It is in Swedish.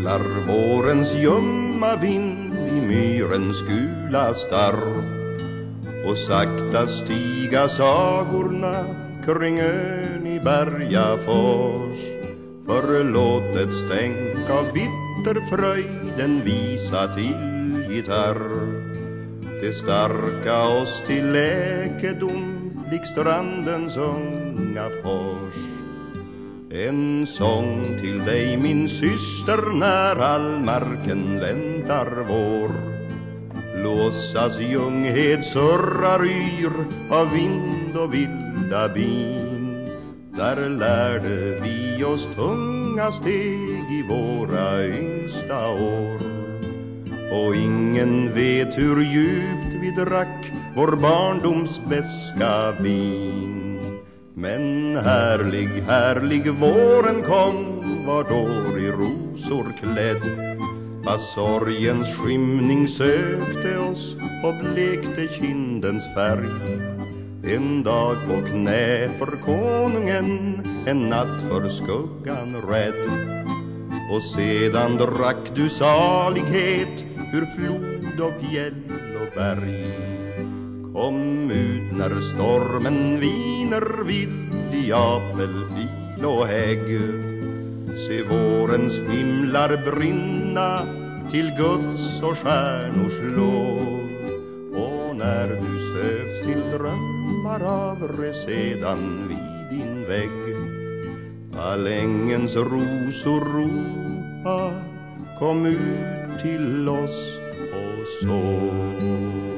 spelar vårens ljumma vind i myrens gula starr. Och sakta stiga sagorna kring ön i Bergafors. Förlåtet stänk av bitter fröjden visa till gitarr. Det starka oss till läkedom lik strandens unga pors. En sång till dig min syster när all marken väntar vår. Låtsas ljunghet surrar yr av vind och vilda bin. Där lärde vi oss tunga steg i våra yngsta år. Och ingen vet hur djupt vi drack vår barndoms beska vin. Men härlig, härlig våren kom, vart år i rosor klädd. Fast sorgens skymning sökte oss och blekte kindens färg. En dag på knä för konungen, en natt för skuggan rädd. Och sedan drack du salighet ur flod och fjäll och berg. Kom ut när stormen viner vild i apelpil och hägg. Se vårens himlar brinna till Guds och stjärnors lov. Och när du sövs till drömmar av resedan vid din vägg, all ängens rosor ropa, kom ut till oss och sov.